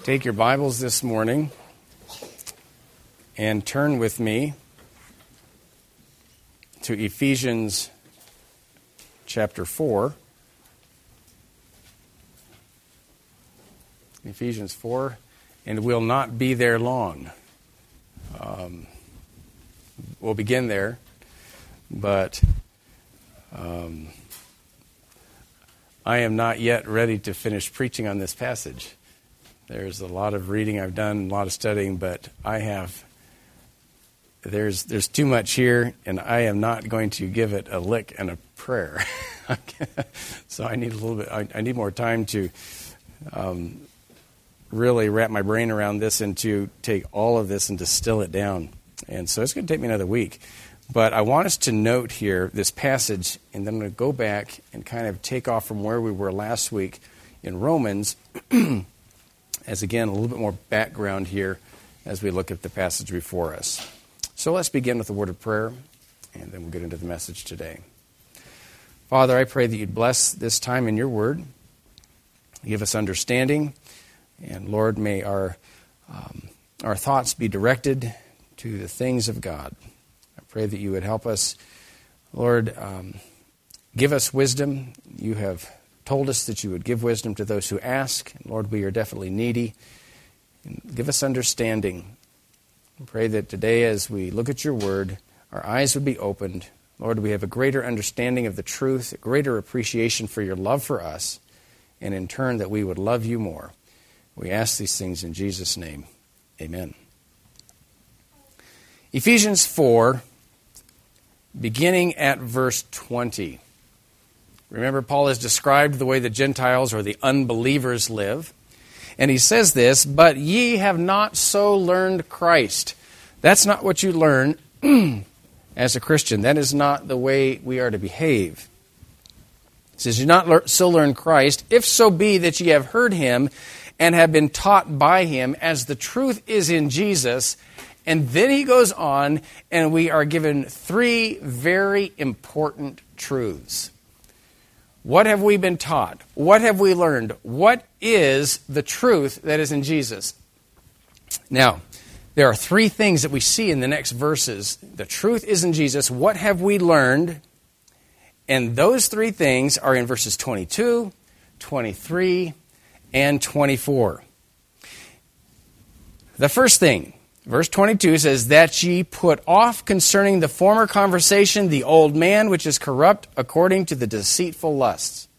Take your Bibles this morning and turn with me to Ephesians chapter 4. Ephesians 4, and we'll not be there long. We'll begin there, but I am not yet ready to finish preaching on this passage. There's a lot of reading I've done, a lot of studying, but there's too much here, and I am not going to give it a lick and a prayer. So I need a little bit. I need more time to really wrap my brain around this and to take all of this and distill it down. And so it's going to take me another week. But I want us to note here this passage, and then I'm going to go back and kind of take off from where we were last week in Romans. As again, a little bit more background here as we look at the passage before us. So let's begin with a word of prayer, and then we'll get into the message today. Father, I pray that you'd bless this time in your word, give us understanding, and Lord, may our thoughts be directed to the things of God. I pray that you would help us. Lord, give us wisdom. You have told us that you would give wisdom to those who ask. And Lord, we are definitely needy. And give us understanding. I pray that today as we look at your word, our eyes would be opened. Lord, we have a greater understanding of the truth, a greater appreciation for your love for us, and in turn that we would love you more. We ask these things in Jesus' name. Amen. Ephesians 4, beginning at verse 20. Remember, Paul has described the way the Gentiles or the unbelievers live. And he says this, but ye have not so learned Christ. That's not what you learn as a Christian. That is not the way we are to behave. He says, you not so learn Christ, if so be that ye have heard him and have been taught by him, as the truth is in Jesus. And then he goes on, and we are given three very important truths. What have we been taught? What have we learned? What is the truth that is in Jesus? Now, there are three things that we see in the next verses. The truth is in Jesus. What have we learned? And those three things are in verses 22, 23, and 24. The first thing, verse 22 says, that ye put off concerning the former conversation the old man which is corrupt according to the deceitful lusts.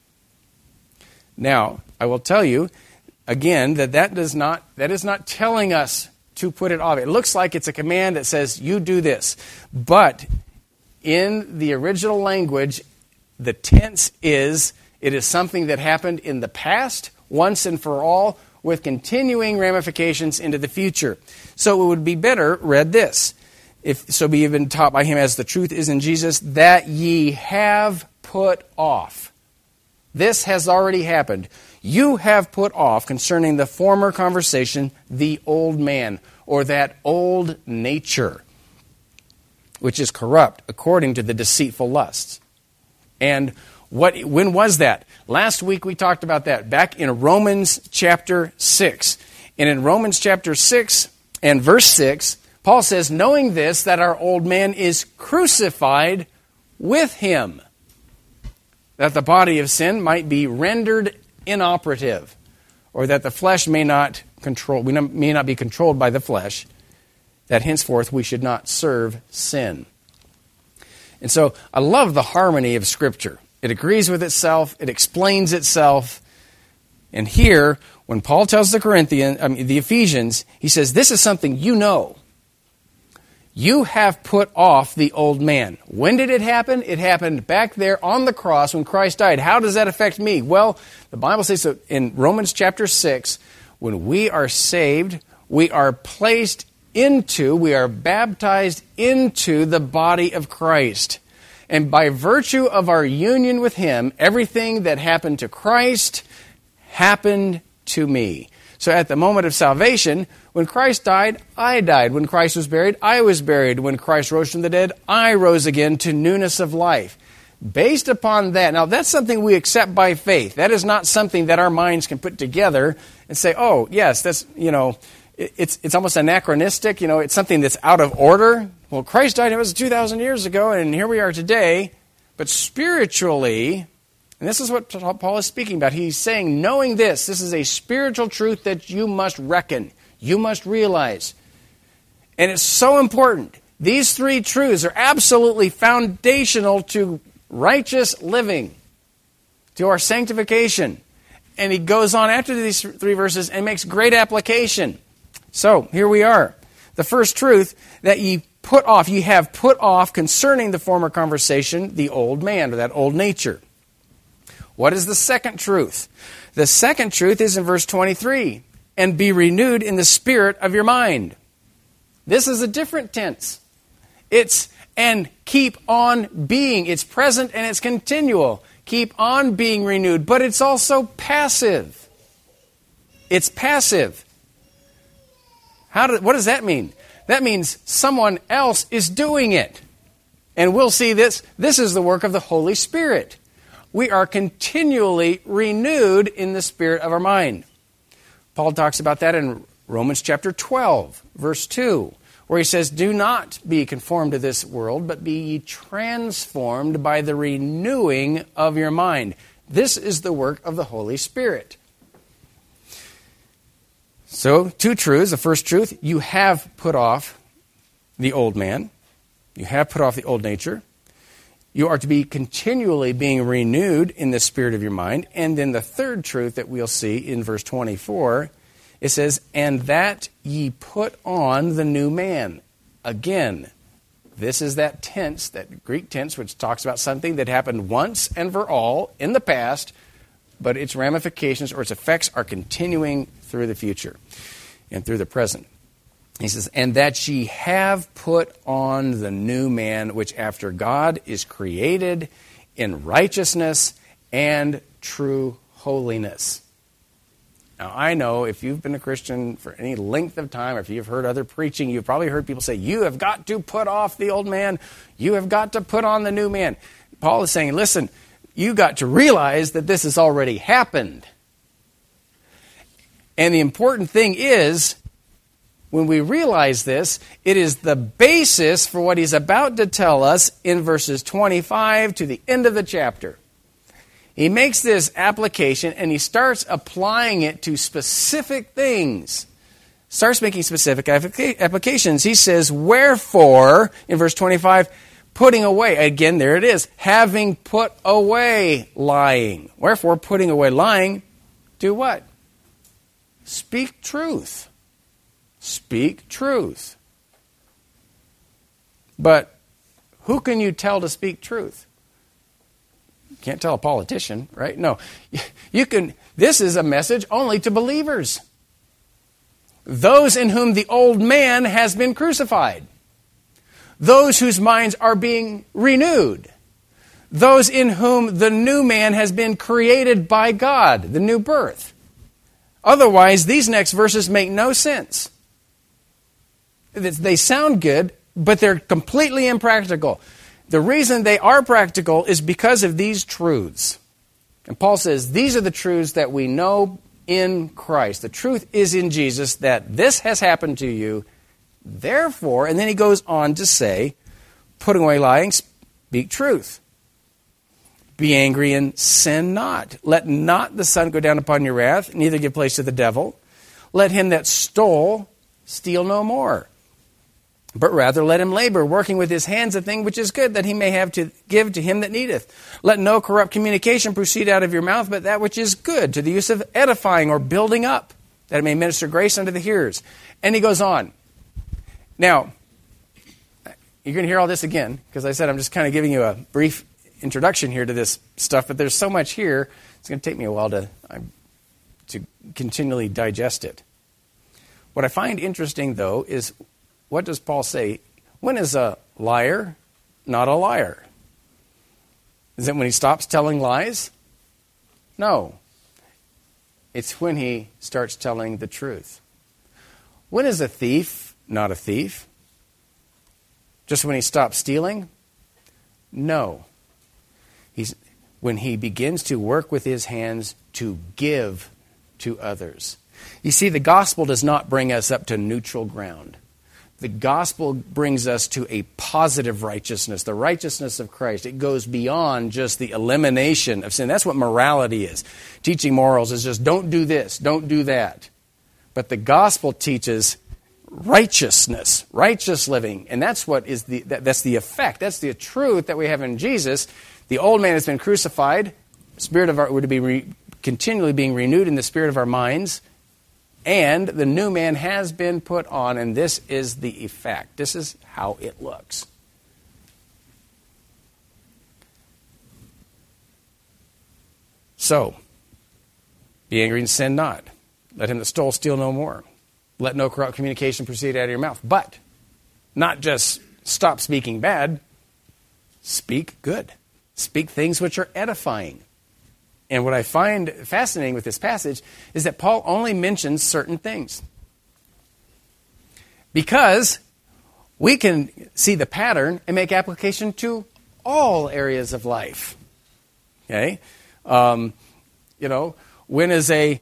Now, I will tell you again that is not telling us to put it off. It looks like it's a command that says, you do this. But in the original language, the tense is, it is something that happened in the past, once and for all, with continuing ramifications into the future. So it would be better read this. If so be you've been taught by him, as the truth is in Jesus, that ye have put off. This has already happened. You have put off concerning the former conversation the old man, or that old nature, which is corrupt according to the deceitful lusts. And when was that? Last week we talked about that back in Romans chapter 6. And in Romans chapter 6 and verse 6, Paul says, knowing this, that our old man is crucified with him, that the body of sin might be rendered inoperative, or that the flesh may not be controlled by the flesh, that henceforth we should not serve sin. And so I love the harmony of Scripture. It agrees with itself. It explains itself. And here, when Paul tells the Ephesians, he says, this is something you know. You have put off the old man. When did it happen? It happened back there on the cross when Christ died. How does that affect me? Well, the Bible says so in Romans chapter 6, when we are saved, we are baptized into the body of Christ. And by virtue of our union with him, everything that happened to Christ happened to me. So at the moment of salvation, when Christ died, I died. When Christ was buried, I was buried. When Christ rose from the dead, I rose again to newness of life. Based upon that, now that's something we accept by faith. That is not something that our minds can put together and say, oh, yes, that's, it's almost anachronistic. It's something that's out of order. Well, Christ died, it was 2,000 years ago, and here we are today. But spiritually, and this is what Paul is speaking about. He's saying, knowing this is a spiritual truth that you must reckon. You must realize. And it's so important. These three truths are absolutely foundational to righteous living, to our sanctification. And he goes on after these three verses and makes great application. So, here we are. The first truth that you have put off concerning the former conversation, the old man, or that old nature. What is the second truth? The second truth is in verse 23. And be renewed in the spirit of your mind. This is a different tense. It's and keep on being. It's present and it's continual. Keep on being renewed. But it's also passive. It's passive. What does that mean? That means someone else is doing it. And we'll see this. This is the work of the Holy Spirit. We are continually renewed in the spirit of our mind. Paul talks about that in Romans chapter 12, verse 2, where he says, do not be conformed to this world, but be ye transformed by the renewing of your mind. This is the work of the Holy Spirit. So, two truths. The first truth, you have put off the old man. You have put off the old nature. You are to be continually being renewed in the spirit of your mind. And then the third truth that we'll see in verse 24, it says, and that ye put on the new man. Again, this is that tense, that Greek tense, which talks about something that happened once and for all in the past, but its ramifications or its effects are continuing through the future and through the present. He says, and that ye have put on the new man, which after God is created in righteousness and true holiness. Now, I know if you've been a Christian for any length of time, or if you've heard other preaching, you've probably heard people say, you have got to put off the old man. You have got to put on the new man. Paul is saying, listen, you got to realize that this has already happened. And the important thing is, when we realize this, it is the basis for what he's about to tell us in verses 25 to the end of the chapter. He makes this application and he starts applying it to specific things. Starts making specific applications. He says, wherefore, in verse 25, putting away. Again, there it is. Having put away lying. Wherefore, putting away lying, do what? Speak truth. Speak truth. But who can you tell to speak truth? You can't tell a politician, right? No. You can. This is a message only to believers. Those in whom the old man has been crucified. Those whose minds are being renewed. Those in whom the new man has been created by God, the new birth. Otherwise, these next verses make no sense. They sound good, but they're completely impractical. The reason they are practical is because of these truths. And Paul says, these are the truths that we know in Christ. The truth is in Jesus that this has happened to you. Therefore, and then he goes on to say, putting away lying, speak truth. Be angry and sin not. Let not the sun go down upon your wrath, neither give place to the devil. Let him that stole steal no more. But rather let him labor, working with his hands a thing which is good, that he may have to give to him that needeth. Let no corrupt communication proceed out of your mouth, but that which is good, to the use of edifying or building up, that it may minister grace unto the hearers. And he goes on. Now, you're going to hear all this again, because I said I'm just kind of giving you a brief introduction here to this stuff, but there's so much here, it's going to take me a while to continually digest it. What I find interesting, though, is what does Paul say? When is a liar not a liar? Is it when he stops telling lies? No. It's when he starts telling the truth. When is a thief not a thief? Just when he stops stealing? No. when he begins to work with his hands to give to others. You see, the gospel does not bring us up to neutral ground. The gospel brings us to a positive righteousness, the righteousness of Christ. It goes beyond just the elimination of sin. That's what morality is. Teaching morals is just don't do this, don't do that. But the gospel teaches righteousness, righteous living, and that's what is that's the effect. That's the truth that we have in Jesus. The old man has been crucified. Spirit of we're to be continually being renewed in the spirit of our minds. And the new man has been put on, and this is the effect. This is how it looks. So, be angry and sin not. Let him that stole steal no more. Let no corrupt communication proceed out of your mouth. But, not just stop speaking bad, speak good. Speak things which are edifying. And what I find fascinating with this passage is that Paul only mentions certain things. Because we can see the pattern and make application to all areas of life. Okay? When is a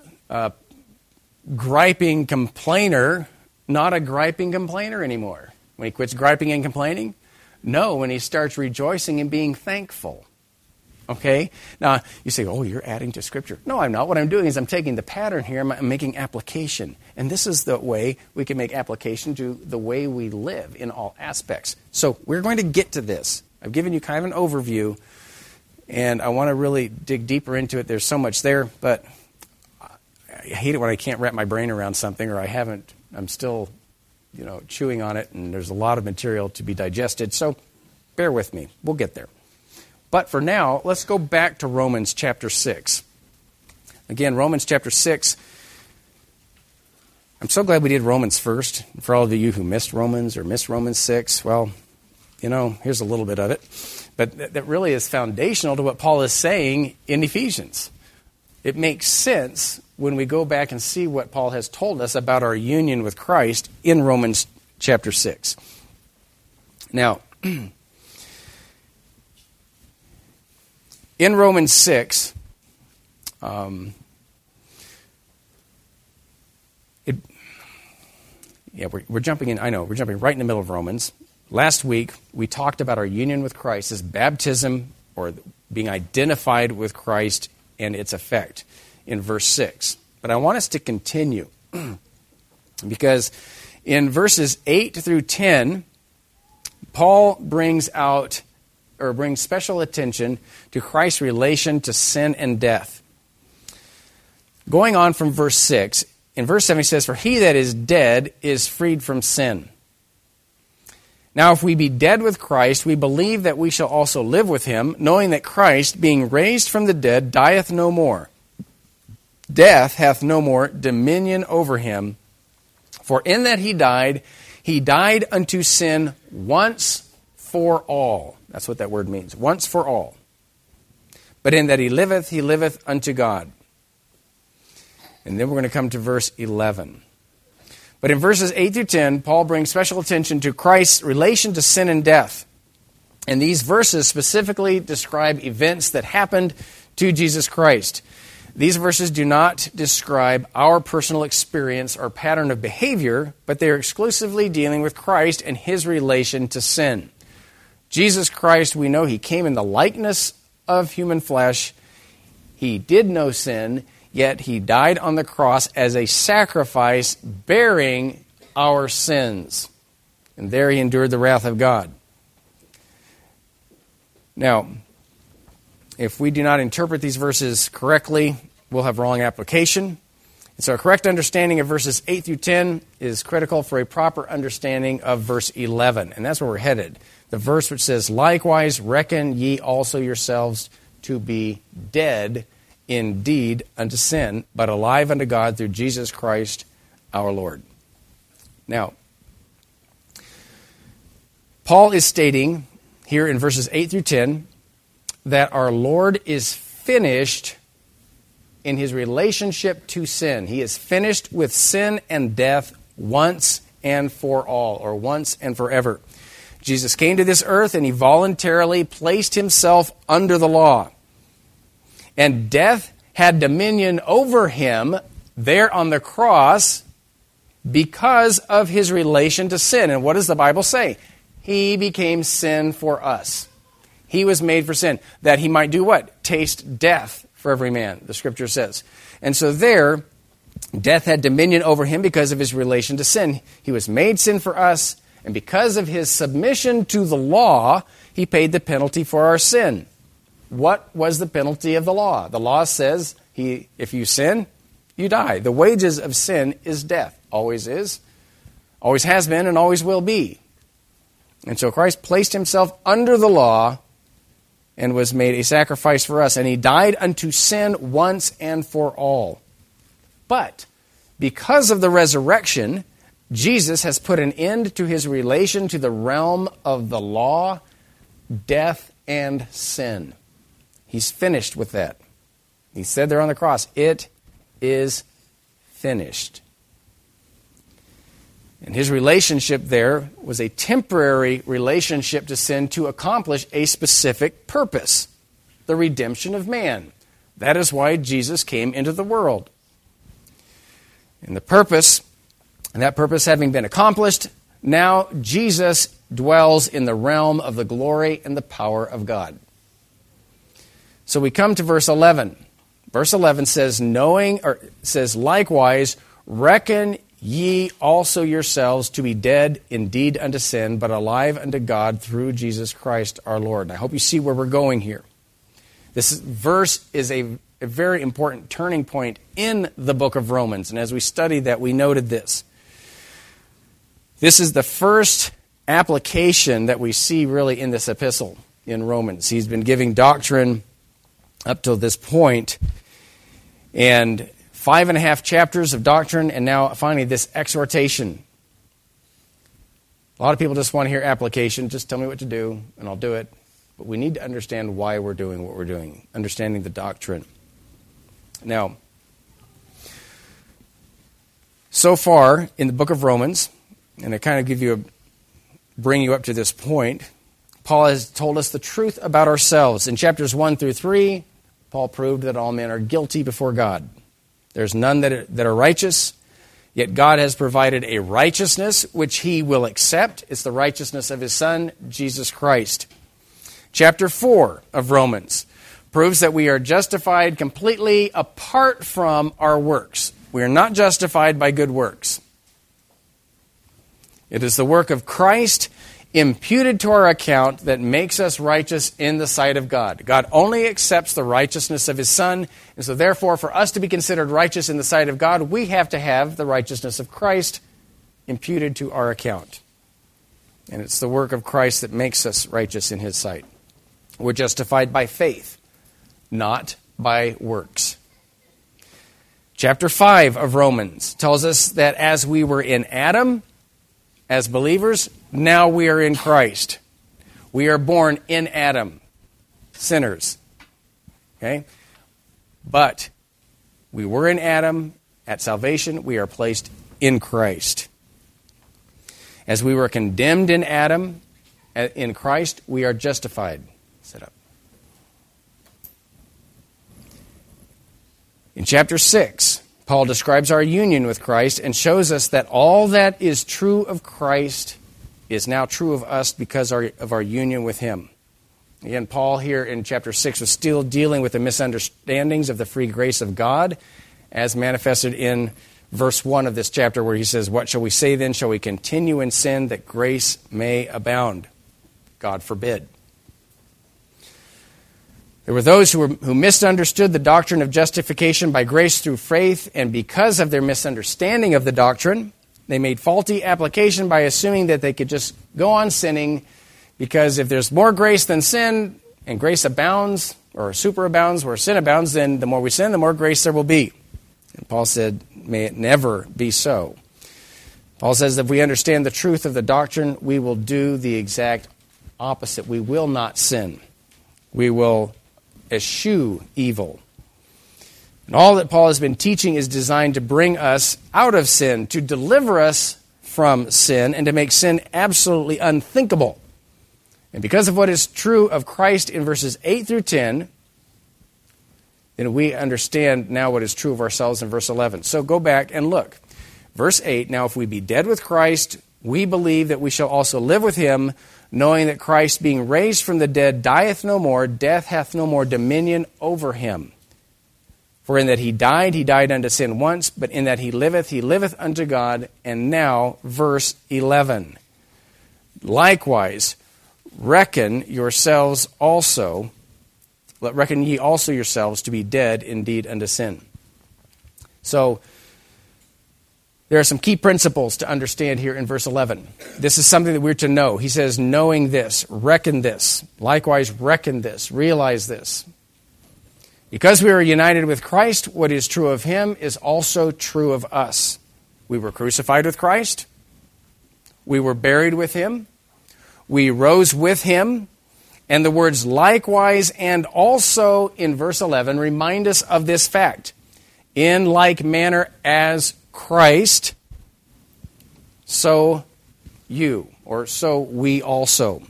griping complainer not a griping complainer anymore? When he quits griping and complaining? No, when he starts rejoicing and being thankful. Okay? Now, you say, oh, you're adding to Scripture. No, I'm not. What I'm doing is I'm taking the pattern here, I'm making application. And this is the way we can make application to the way we live in all aspects. So we're going to get to this. I've given you kind of an overview, and I want to really dig deeper into it. There's so much there, but I hate it when I can't wrap my brain around something, or I'm still, chewing on it, and there's a lot of material to be digested. So bear with me. We'll get there. But for now, let's go back to Romans chapter 6. Again, Romans chapter 6. I'm so glad we did Romans first. For all of you who missed Romans or missed Romans 6, well, here's a little bit of it. But that really is foundational to what Paul is saying in Ephesians. It makes sense when we go back and see what Paul has told us about our union with Christ in Romans chapter 6. Now, in Romans 6, we're jumping in. I know, we're jumping right in the middle of Romans. Last week, we talked about our union with Christ as baptism, or being identified with Christ and its effect in verse 6. But I want us to continue, because in verses 8 through 10, Paul brings special attention to Christ's relation to sin and death. Going on from verse 6, in verse 7 he says, "For he that is dead is freed from sin. Now if we be dead with Christ, we believe that we shall also live with him, knowing that Christ, being raised from the dead, dieth no more. Death hath no more dominion over him. For in that he died unto sin once for all." That's what that word means. Once for all. "But in that he liveth unto God." And then we're going to come to verse 11. But in verses 8 through 10, Paul brings special attention to Christ's relation to sin and death. And these verses specifically describe events that happened to Jesus Christ. These verses do not describe our personal experience or pattern of behavior, but they are exclusively dealing with Christ and his relation to sin. Jesus Christ, we know he came in the likeness of human flesh. He did no sin, yet he died on the cross as a sacrifice bearing our sins. And there he endured the wrath of God. Now, if we do not interpret these verses correctly, we'll have wrong application. And so a correct understanding of verses 8 through 10 is critical for a proper understanding of verse 11. And that's where we're headed. The verse which says, "Likewise reckon ye also yourselves to be dead indeed unto sin, but alive unto God through Jesus Christ our Lord." Now, Paul is stating here in verses 8 through 10 that our Lord is finished in his relationship to sin. He is finished with sin and death once and for all, or once and forever. Jesus came to this earth and he voluntarily placed himself under the law. And death had dominion over him there on the cross because of his relation to sin. And what does the Bible say? He became sin for us. He was made for sin, that he might do what? Taste death for every man, the Scripture says. And so there, death had dominion over him because of his relation to sin. He was made sin for us, and because of his submission to the law, he paid the penalty for our sin. What was the penalty of the law? The law says, if you sin, you die. The wages of sin is death. Always is, always has been, and always will be. And so Christ placed himself under the law and was made a sacrifice for us. And he died unto sin once and for all. But because of the resurrection, Jesus has put an end to his relation to the realm of the law, death, and sin. He's finished with that. He said there on the cross, it is finished. And his relationship there was a temporary relationship to sin to accomplish a specific purpose, the redemption of man. That is why Jesus came into the world. And that purpose having been accomplished, now Jesus dwells in the realm of the glory and the power of God. So we come to verse 11. Verse 11 says, likewise, reckon ye also yourselves to be dead indeed unto sin, but alive unto God through Jesus Christ our Lord. And I hope you see where we're going here. This verse is a very important turning point in the book of Romans. And as we studied that, we noted this. This is the first application that we see really in this epistle in Romans. He's been giving doctrine up till this point, and 5.5 chapters of doctrine, and now finally this exhortation. A lot of people just want to hear application. Just tell me what to do, and I'll do it. But we need to understand why we're doing what we're doing, understanding the doctrine. Now, so far in the book of Romans, and I kind of bring you up to this point, Paul has told us the truth about ourselves. In chapters 1 through 3, Paul proved that all men are guilty before God. There's none that are righteous, yet God has provided a righteousness which he will accept. It's the righteousness of his Son, Jesus Christ. Chapter 4 of Romans proves that we are justified completely apart from our works. We are not justified by good works. It is the work of Christ imputed to our account that makes us righteous in the sight of God. God only accepts the righteousness of his Son, and so therefore for us to be considered righteous in the sight of God, we have to have the righteousness of Christ imputed to our account. And it's the work of Christ that makes us righteous in his sight. We're justified by faith, not by works. Chapter 5 of Romans tells us that as we were in Adam, as believers, now we are in Christ. We are born in Adam, sinners. Okay? But we were in Adam. At salvation, we are placed in Christ. As we were condemned in Adam, in Christ, we are justified. Sit up. In chapter 6, Paul describes our union with Christ and shows us that all that is true of Christ is now true of us because of our union with him. Again, Paul here in chapter 6 was still dealing with the misunderstandings of the free grace of God as manifested in verse 1 of this chapter where he says, "What shall we say then? Shall we continue in sin that grace may abound?" God forbid. There were those who misunderstood the doctrine of justification by grace through faith, and because of their misunderstanding of the doctrine, they made faulty application by assuming that they could just go on sinning because if there's more grace than sin, and grace abounds, or superabounds, where sin abounds, then the more we sin, the more grace there will be. And Paul said, may it never be so. Paul says if we understand the truth of the doctrine, we will do the exact opposite. We will not sin. We will eschew evil. And all that Paul has been teaching is designed to bring us out of sin, to deliver us from sin, and to make sin absolutely unthinkable. And because of what is true of Christ in verses 8 through 10, then we understand now what is true of ourselves in verse 11. So go back and look. Verse 8, now if we be dead with Christ, we believe that we shall also live with him, knowing that Christ, being raised from the dead, dieth no more, death hath no more dominion over him. For in that he died unto sin once, but in that he liveth unto God. And now, verse 11. Likewise, reckon ye also yourselves to be dead indeed unto sin. So, there are some key principles to understand here in verse 11. This is something that we're to know. He says, knowing this, reckon this. Likewise, reckon this, realize this. Because we are united with Christ, what is true of him is also true of us. We were crucified with Christ. We were buried with him. We rose with him. And the words likewise and also in verse 11 remind us of this fact. In like manner as Christ, so you, or so we also.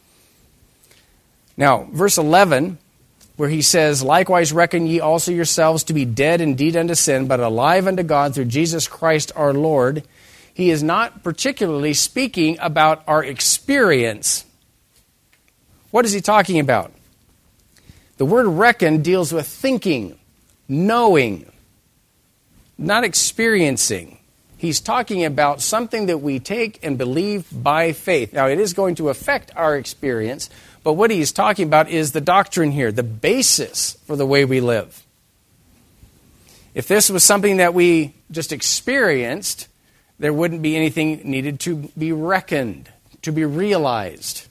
Now, verse 11, where he says, likewise reckon ye also yourselves to be dead indeed unto sin, but alive unto God through Jesus Christ our Lord. He is not particularly speaking about our experience. What is he talking about? The word reckon deals with thinking, knowing, not experiencing. He's talking about something that we take and believe by faith. Now, it is going to affect our experience, but what he's talking about is the doctrine here, the basis for the way we live. If this was something that we just experienced, there wouldn't be anything needed to be reckoned, to be realized.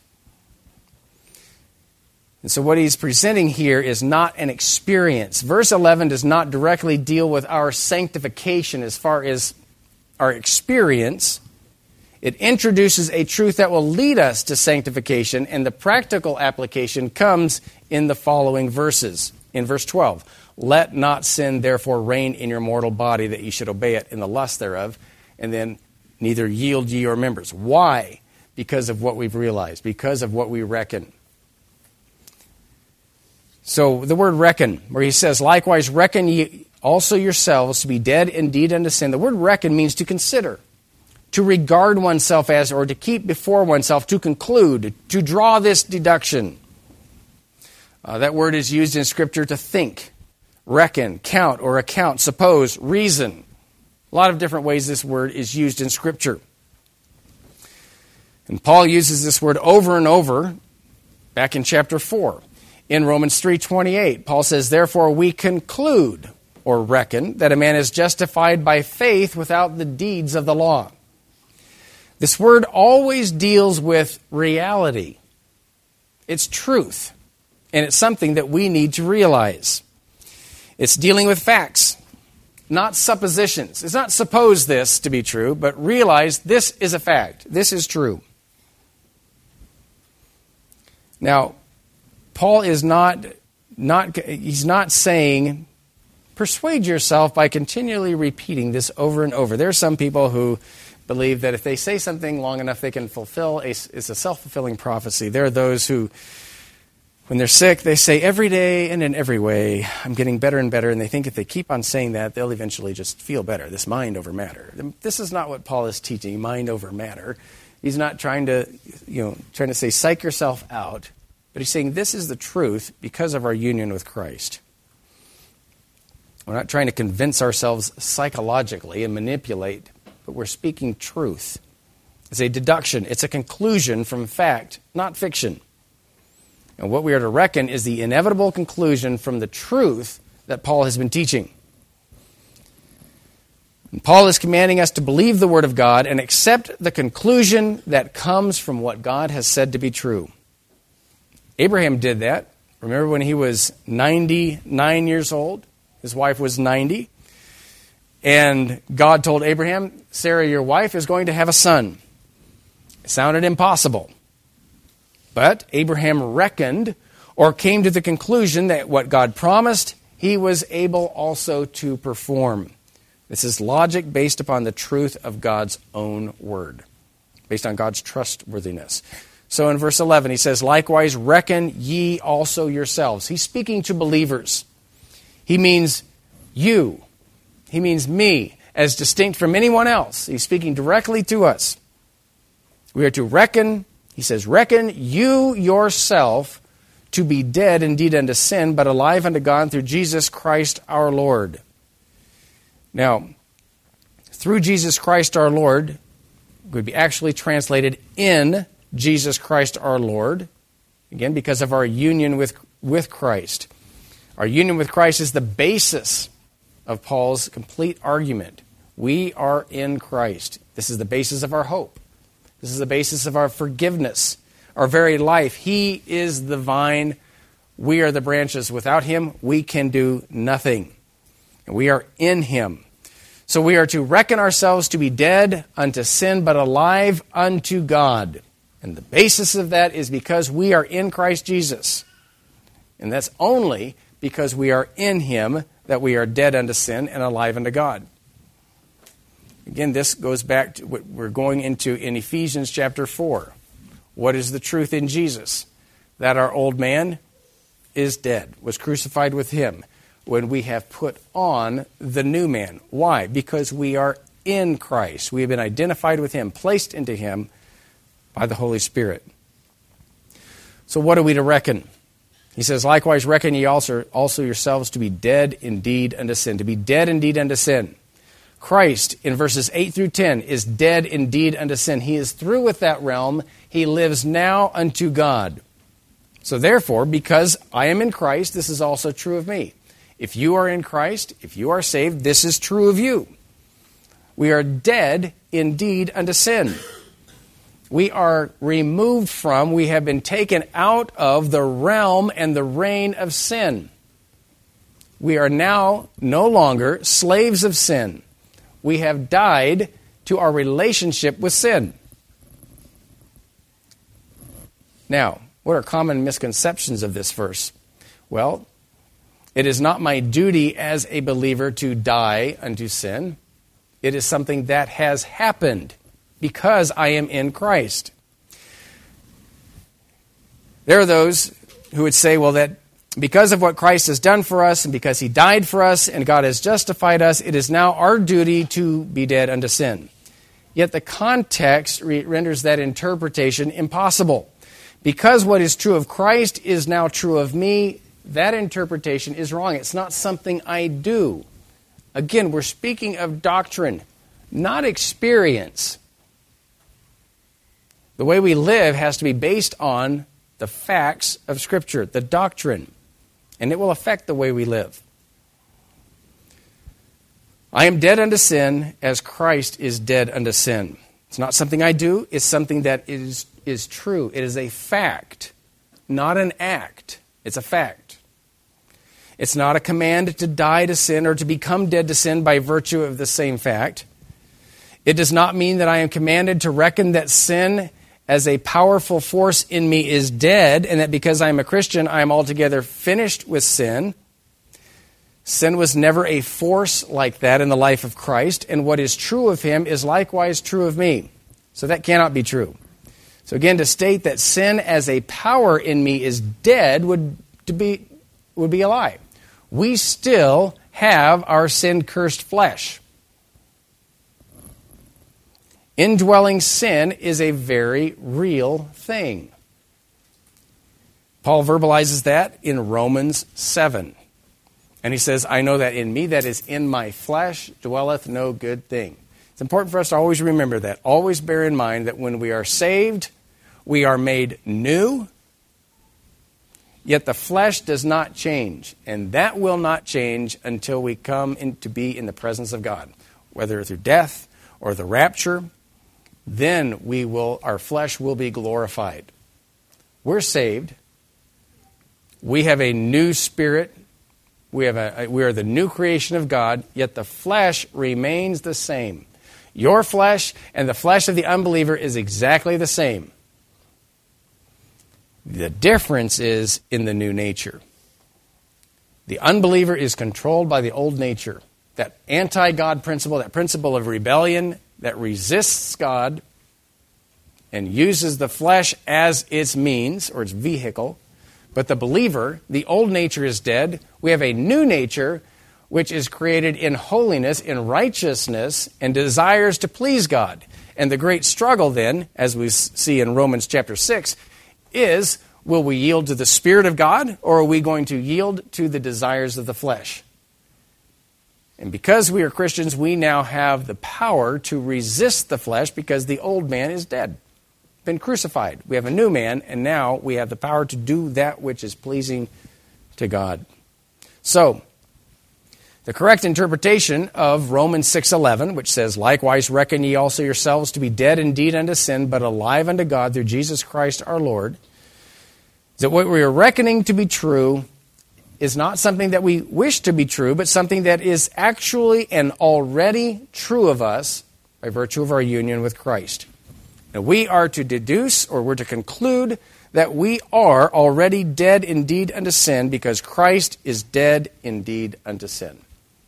And so what he's presenting here is not an experience. Verse 11 does not directly deal with our sanctification as far as our experience. It introduces a truth that will lead us to sanctification, and the practical application comes in the following verses. In verse 12, let not sin therefore reign in your mortal body, that ye should obey it in the lust thereof, and then neither yield ye your members. Why? Because of what we've realized, because of what we reckon. So the word reckon, where he says, likewise reckon ye also yourselves to be dead indeed unto sin. The word reckon means to consider, to regard oneself as, or to keep before oneself, to conclude, to draw this deduction. That word is used in Scripture to think, reckon, count, or account, suppose, reason. A lot of different ways this word is used in Scripture. And Paul uses this word over and over back in chapter 4. In Romans 3:28, Paul says, therefore we conclude, or reckon, that a man is justified by faith without the deeds of the law. This word always deals with reality. It's truth, and it's something that we need to realize. It's dealing with facts, not suppositions. It's not suppose this to be true, but realize this is a fact. This is true. Now, Paul is he's not saying, persuade yourself by continually repeating this over and over. There are some people who believe that if they say something long enough, they can fulfill it's a self-fulfilling prophecy. There are those who, when they're sick, they say every day and in every way, I'm getting better and better, and they think if they keep on saying that, they'll eventually just feel better, this mind over matter. This is not what Paul is teaching, mind over matter. He's not trying to say psych yourself out. But he's saying this is the truth because of our union with Christ. We're not trying to convince ourselves psychologically and manipulate, but we're speaking truth. It's a deduction. It's a conclusion from fact, not fiction. And what we are to reckon is the inevitable conclusion from the truth that Paul has been teaching. And Paul is commanding us to believe the Word of God and accept the conclusion that comes from what God has said to be true. Abraham did that. Remember when he was 99 years old? His wife was 90. And God told Abraham, Sarah, your wife, is going to have a son. It sounded impossible. But Abraham reckoned, or came to the conclusion that what God promised, he was able also to perform. This is logic based upon the truth of God's own word, based on God's trustworthiness. So in verse 11, he says, likewise reckon ye also yourselves. He's speaking to believers. He means you. He means me, as distinct from anyone else. He's speaking directly to us. We are to reckon, he says, reckon you yourself to be dead indeed unto sin, but alive unto God through Jesus Christ our Lord. Now, through Jesus Christ our Lord would be actually translated in Jesus Christ our Lord, again, because of our union with Christ. Our union with Christ is the basis of Paul's complete argument. We are in Christ. This is the basis of our hope. This is the basis of our forgiveness, our very life. He is the vine. We are the branches. Without Him, we can do nothing. And we are in Him. So we are to reckon ourselves to be dead unto sin, but alive unto God. And the basis of that is because we are in Christ Jesus. And that's only because we are in Him that we are dead unto sin and alive unto God. Again, this goes back to what we're going into in Ephesians chapter 4. What is the truth in Jesus? That our old man is dead, was crucified with Him, when we have put on the new man. Why? Because we are in Christ. We have been identified with Him, placed into Him by the Holy Spirit. So what are we to reckon? He says, likewise reckon ye also yourselves to be dead indeed unto sin. To be dead indeed unto sin. Christ, in verses 8 through 10, is dead indeed unto sin. He is through with that realm. He lives now unto God. So therefore, because I am in Christ, this is also true of me. If you are in Christ, if you are saved, this is true of you. We are dead indeed unto sin. We are removed from, we have been taken out of the realm and the reign of sin. We are now no longer slaves of sin. We have died to our relationship with sin. Now, what are common misconceptions of this verse? Well, it is not my duty as a believer to die unto sin. It is something that has happened because I am in Christ. There are those who would say, well, that because of what Christ has done for us and because He died for us and God has justified us, it is now our duty to be dead unto sin. Yet the context renders that interpretation impossible. Because what is true of Christ is now true of me, that interpretation is wrong. It's not something I do. Again, we're speaking of doctrine, not experience. The way we live has to be based on the facts of Scripture, the doctrine, and it will affect the way we live. I am dead unto sin as Christ is dead unto sin. It's not something I do, it's something that is true. It is a fact, not an act. It's a fact. It's not a command to die to sin or to become dead to sin by virtue of the same fact. It does not mean that I am commanded to reckon that sin as a powerful force in me is dead, and that because I am a Christian, I am altogether finished with sin. Sin was never a force like that in the life of Christ, and what is true of Him is likewise true of me. So that cannot be true. So again, to state that sin as a power in me is dead would be a lie. We still have our sin-cursed flesh. Indwelling sin is a very real thing. Paul verbalizes that in Romans 7. And he says, I know that in me, that is in my flesh, dwelleth no good thing. It's important for us to always remember that. Always bear in mind that when we are saved, we are made new, yet the flesh does not change. And that will not change until we come to be in the presence of God, whether through death or the rapture. Then our flesh will be glorified. We're saved. We have a new spirit. We are the new creation of God, yet the flesh remains the same. Your flesh and the flesh of the unbeliever is exactly the same. The difference is in the new nature. The unbeliever is controlled by the old nature. That anti-God principle, that principle of rebellion that resists God, and uses the flesh as its means or its vehicle. But the believer, the old nature is dead. We have a new nature which is created in holiness, in righteousness, and desires to please God. And the great struggle then, as we see in Romans chapter 6, is, will we yield to the Spirit of God, or are we going to yield to the desires of the flesh? And because we are Christians, we now have the power to resist the flesh because the old man is dead, been crucified. We have a new man, and now we have the power to do that which is pleasing to God. So, the correct interpretation of Romans 6:11, which says, "Likewise reckon ye also yourselves to be dead indeed unto sin, but alive unto God through Jesus Christ our Lord," is that what we are reckoning to be true is not something that we wish to be true, but something that is actually and already true of us by virtue of our union with Christ. And we are to deduce, or we're to conclude, that we are already dead indeed unto sin because Christ is dead indeed unto sin.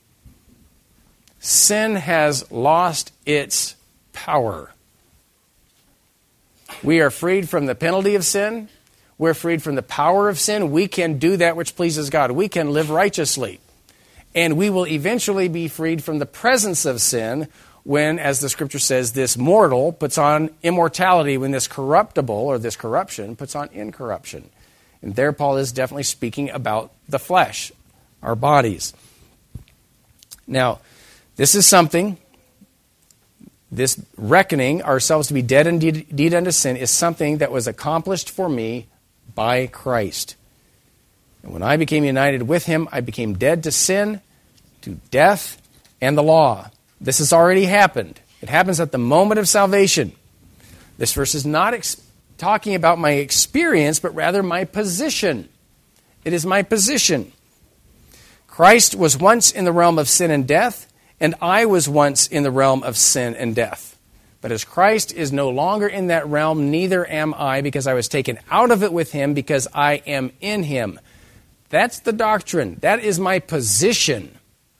Sin has lost its power. We are freed from the penalty of sin. We're freed from the power of sin. We can do that which pleases God. We can live righteously. And we will eventually be freed from the presence of sin when, as the Scripture says, this mortal puts on immortality, when this corruptible or this corruption puts on incorruption. And there Paul is definitely speaking about the flesh, our bodies. Now, this is something, this reckoning ourselves to be dead indeed unto sin is something that was accomplished for me by Christ. And when I became united with Him, I became dead to sin, to death, and the law. This has already happened. It happens at the moment of salvation. This verse is not talking about my experience, but rather my position. It is my position. Christ was once in the realm of sin and death, and I was once in the realm of sin and death. But as Christ is no longer in that realm, neither am I, because I was taken out of it with Him, because I am in Him. That's the doctrine. That is my position.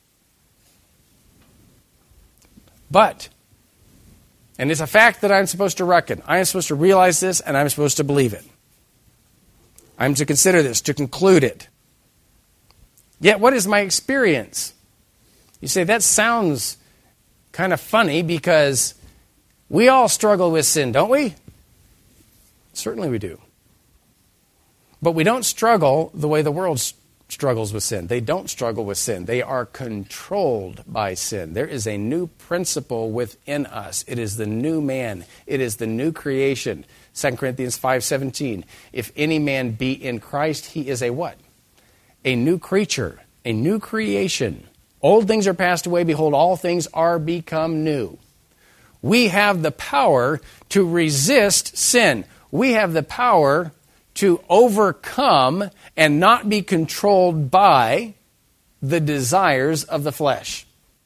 But, and it's a fact that I'm supposed to reckon. I am supposed to realize this, and I'm supposed to believe it. I'm to consider this, to conclude it. Yet, what is my experience? You say, that sounds kind of funny because we all struggle with sin, don't we? Certainly we do. But we don't struggle the way the world struggles with sin. They don't struggle with sin. They are controlled by sin. There is a new principle within us. It is the new man. It is the new creation. 2 Corinthians 5:17. If any man be in Christ, he is a what? A new creature, a new creation. Old things are passed away. Behold, all things are become new. We have the power to resist sin. We have the power to overcome and not be controlled by the desires of the flesh.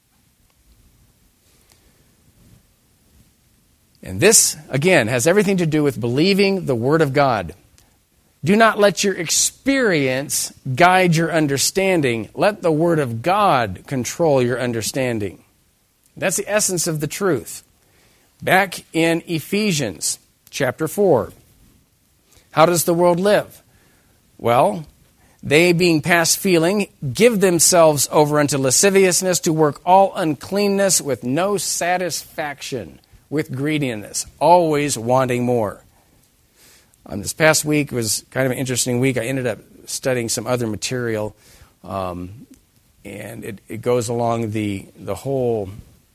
And this, again, has everything to do with believing the Word of God. Do not let your experience guide your understanding. Let the Word of God control your understanding. That's the essence of the truth. Back in Ephesians chapter 4. How does the world live? Well, they being past feeling, give themselves over unto lasciviousness to work all uncleanness with no satisfaction, with greediness, always wanting more. This past week was kind of an interesting week. I ended up studying some other material, and it goes along the whole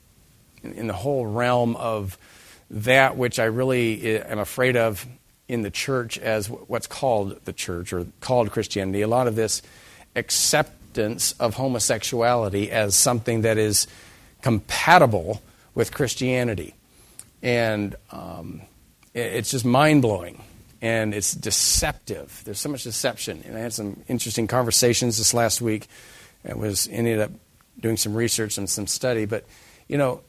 realm of that which I really am afraid of in the church as what's called the church or called Christianity. A lot of this acceptance of homosexuality as something that is compatible with Christianity. And it's just mind-blowing. And it's deceptive. There's so much deception. And I had some interesting conversations this last week. Ended up doing some research and some study. But, you know,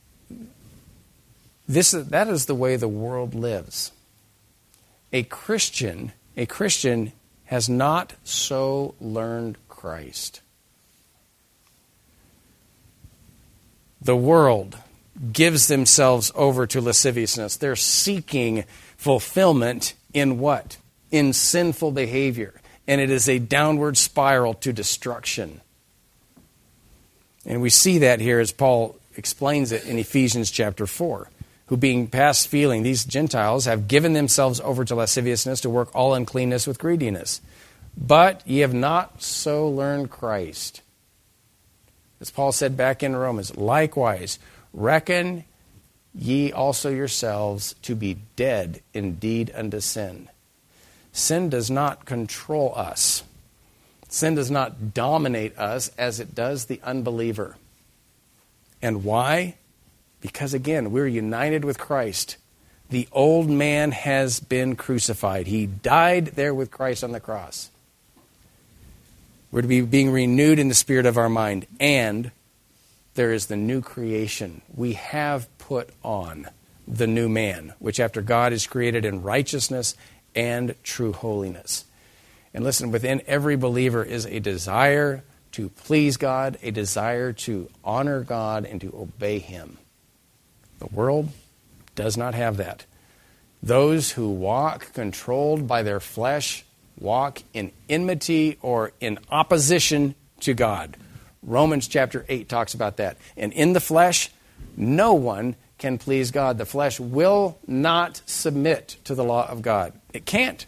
that is the way the world lives. A Christian has not so learned Christ. The world gives themselves over to lasciviousness. They're seeking fulfillment in what? In sinful behavior. And it is a downward spiral to destruction. And we see that here as Paul explains it in Ephesians chapter 4. Who being past feeling, these Gentiles have given themselves over to lasciviousness to work all uncleanness with greediness. But ye have not so learned Christ. As Paul said back in Romans, likewise, reckon ye also yourselves to be dead indeed unto sin. Sin does not control us. Sin does not dominate us as it does the unbeliever. And why? Because again, we're united with Christ. The old man has been crucified. He died there with Christ on the cross. We're to be being renewed in the spirit of our mind. And there is the new creation. We have put on the new man, which after God is created in righteousness and true holiness. And listen, within every believer is a desire to please God, a desire to honor God and to obey Him. The world does not have that. Those who walk controlled by their flesh walk in enmity or in opposition to God. Romans chapter 8 talks about that. And in the flesh, no one can please God. The flesh will not submit to the law of God. It can't.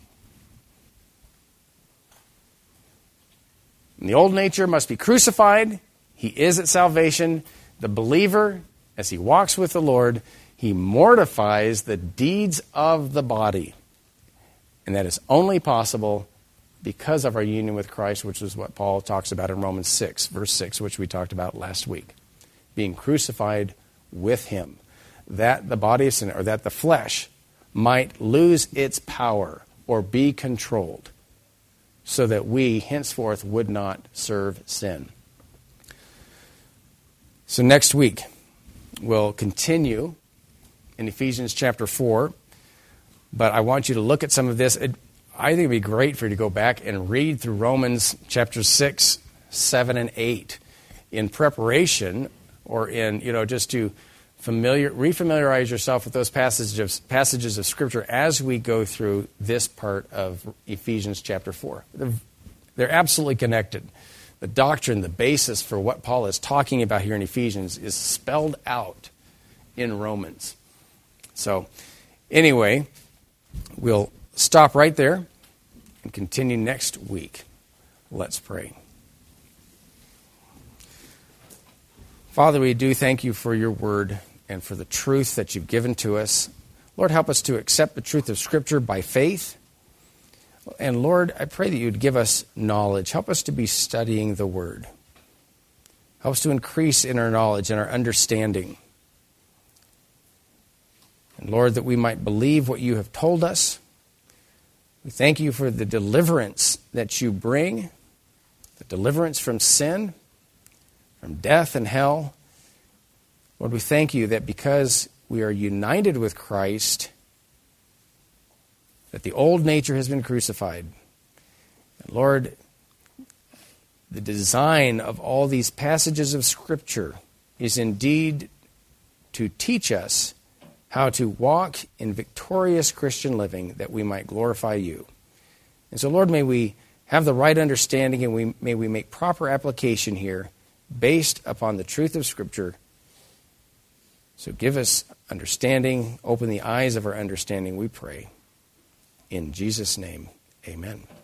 And the old nature must be crucified. He is at salvation. The believer, as he walks with the Lord, he mortifies the deeds of the body. And that is only possible because of our union with Christ, which is what Paul talks about in Romans 6, verse 6, which we talked about last week. Being crucified with Him. That the body of sin, or that the flesh, might lose its power or be controlled, so that we henceforth would not serve sin. So next week, we'll continue in Ephesians chapter 4, but I want you to look at some of this. I think it would be great for you to go back and read through Romans chapters 6, 7, and 8 in preparation or in, just to refamiliarize yourself with those passages of Scripture as we go through this part of Ephesians chapter 4. They're absolutely connected. The doctrine, the basis for what Paul is talking about here in Ephesians is spelled out in Romans. So, anyway, we'll stop right there and continue next week. Let's pray. Father, we do thank you for your word and for the truth that you've given to us. Lord, help us to accept the truth of Scripture by faith. And Lord, I pray that you'd give us knowledge. Help us to be studying the word. Help us to increase in our knowledge and our understanding. And Lord, that we might believe what you have told us. We thank you for the deliverance that you bring, the deliverance from sin, from death and hell. Lord, we thank you that because we are united with Christ, that the old nature has been crucified. And Lord, the design of all these passages of Scripture is indeed to teach us how to walk in victorious Christian living that we might glorify you. And so, Lord, may we have the right understanding and may we make proper application here based upon the truth of Scripture. So give us understanding, open the eyes of our understanding, we pray. In Jesus' name, amen.